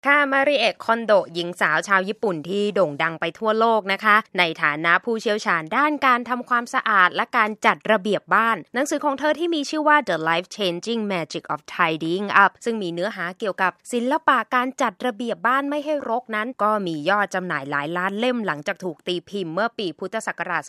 ค่ะมาริเอะคอนโดหญิงสาวชาวญี่ปุ่นที่โด่งดังไปทั่วโลกนะคะในฐานะผู้เชี่ยวชาญด้านการทำความสะอาดและการจัดระเบียบบ้านหนังสือของเธอที่มีชื่อว่า The Life-Changing Magic of Tidying Up ซึ่งมีเนื้อหาเกี่ยวกับศิลปะการจัดระเบียบบ้านไม่ให้รกนั้นก็มียอดจำหน่ายหลายล้านเล่มหลังจากถูกตีพิมพ์เมื่อปีพุทธศักราช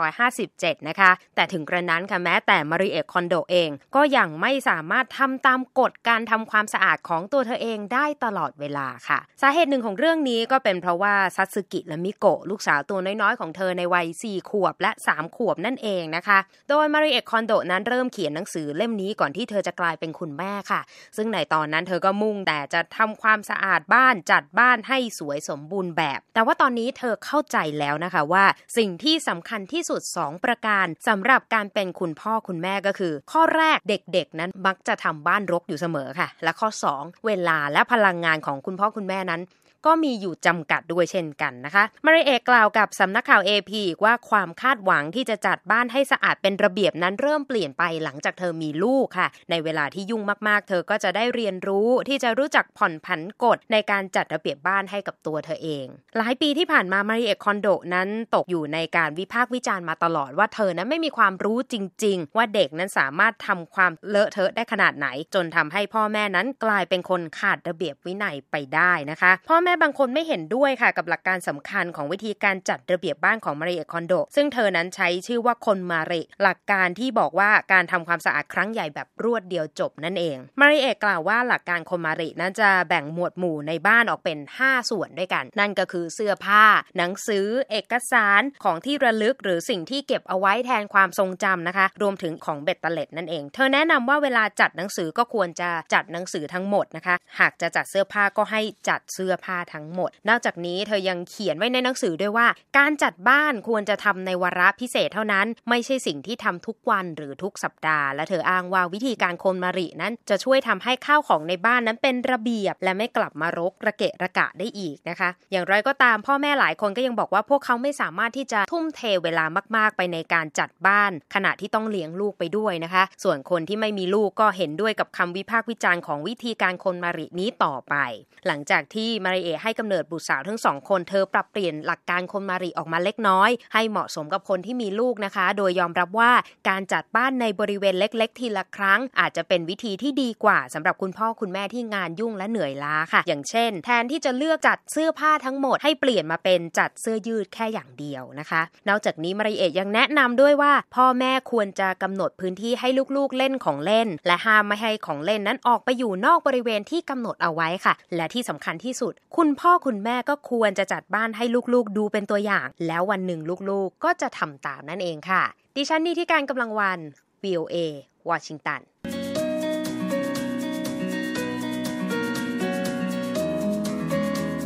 2557 นะคะแต่ถึงกระนั้นค่ะแม้แต่มาริเอะคอนโดเองก็ยังไม่สามารถทำตามกฎการทำความสะอาดของตัวเธอเองได้ตลอดเวลาค่ะสาเหตุหนึ่งของเรื่องนี้ก็เป็นเพราะว่าซัตสึกิและมิโกะลูกสาวตัวน้อยๆของเธอในวัย4 ขวบและ3 ขวบนั่นเองนะคะโดยมาริเอะคอนโดนั้นเริ่มเขียนหนังสือเล่มนี้ก่อนที่เธอจะกลายเป็นคุณแม่ค่ะซึ่งในตอนนั้นเธอก็มุ่งแต่จะทำความสะอาดบ้านจัดบ้านให้สวยสมบูรณ์แบบแต่ว่าตอนนี้เธอเข้าใจแล้วนะคะว่าสิ่งที่สำคัญที่สุด2ประการสำหรับการเป็นคุณพ่อคุณแม่ก็คือข้อแรกเด็กๆนั้นมักจะทำบ้านรกอยู่เสมอค่ะและข้อ2เวลาและพลังงานของคุณพ่อคุณแม่นั้นก็มีอยู่จำกัดด้วยเช่นกันนะคะมาริเอะกล่าวกับสำนักข่าว AP ว่าความคาดหวังที่จะจัดบ้านให้สะอาดเป็นระเบียบนั้นเริ่มเปลี่ยนไปหลังจากเธอมีลูกค่ะในเวลาที่ยุ่งมากๆเธอก็จะได้เรียนรู้ที่จะรู้จักผ่อนผันกฎในการจัดระเบียบบ้านให้กับตัวเธอเองหลายปีที่ผ่านมามาริเอะคอนโดนั้นตกอยู่ในการวิพากษ์วิจารณ์มาตลอดว่าเธอนั้นไม่มีความรู้จริงๆว่าเด็กนั้นสามารถทำความเลอะเทอะได้ขนาดไหนจนทำให้พ่อแม่นั้นกลายเป็นคนขาดระเบียบวินัยไปได้นะคะพ่อแม่บางคนไม่เห็นด้วยค่ะกับหลักการสำคัญของวิธีการจัดระเบียบบ้านของมาริเอะคอนโดซึ่งเธอนั้นใช้ชื่อว่าคนมาริหลักการที่บอกว่าการทำความสะอาดครั้งใหญ่แบบรวดเดียวจบนั่นเองมาริเอะกล่าวว่าหลักการคนมารินั้นจะแบ่งหมวดหมู่ในบ้านออกเป็น5ส่วนด้วยกันนั่นก็คือเสื้อผ้าหนังสือเอกสารของที่ระลึกหรือสิ่งที่เก็บเอาไว้แทนความทรงจำนะคะรวมถึงของเบ็ดเตล็ดนั่นเองเธอแนะนำว่าเวลาจัดหนังสือก็ควรจะจัดหนังสือทั้งหมดนะคะหากจะจัดเสื้อผ้าก็ให้จัดเสื้อผ้าทั้งหมดนอกจากนี้เธอยังเขียนไว้ในหนังสือด้วยว่าการจัดบ้านควรจะทำในวาระพิเศษเท่านั้นไม่ใช่สิ่งที่ทำทุกวันหรือทุกสัปดาห์และเธออ้างว่าวิธีการคนมารินั้นจะช่วยทำให้ข้าวของในบ้านนั้นเป็นระเบียบและไม่กลับมารกระเกะระกะได้อีกนะคะอย่างไรก็ตามพ่อแม่หลายคนก็ยังบอกว่าพวกเขาไม่สามารถที่จะทุ่มเทเวลามากๆไปในการจัดบ้านขณะที่ต้องเลี้ยงลูกไปด้วยนะคะส่วนคนที่ไม่มีลูกก็เห็นด้วยกับคำวิพากษ์วิจารณ์ของวิธีการคนมารินี้ต่อไปหลังจากที่มาริเอะให้กำเนิดบุตรสาวทั้ง2 คนเธอปรับเปลี่ยนหลักการคนมาริออกมาเล็กน้อยให้เหมาะสมกับคนที่มีลูกนะคะโดยยอมรับว่าการจัดบ้านในบริเวณเล็กๆทีละครั้งอาจจะเป็นวิธีที่ดีกว่าสำหรับคุณพ่อคุณแม่ที่งานยุ่งและเหนื่อยล้าค่ะอย่างเช่นแทนที่จะเลือกจัดเสื้อผ้าทั้งหมดให้เปลี่ยนมาเป็นจัดเสื้อยืดแค่อย่างเดียวนะคะนอกจากนี้มาริเอะยังแนะนำด้วยว่าพ่อแม่ควรจะกำหนดพื้นที่ให้ลูกๆเล่นของเล่นและห้ามไม่ให้ของเล่นนั้นออกไปอยู่นอกบริเวณที่กำหนดเอาไว้ค่ะและที่สำคัญที่สุดคุณพ่อคุณแม่ก็ควรจะจัดบ้านให้ลูกๆดูเป็นตัวอย่างแล้ววันหนึ่งลูกๆก็จะทำตามนั่นเองค่ะดิฉันนิติการกำลังวัน VOA วอชิงตัน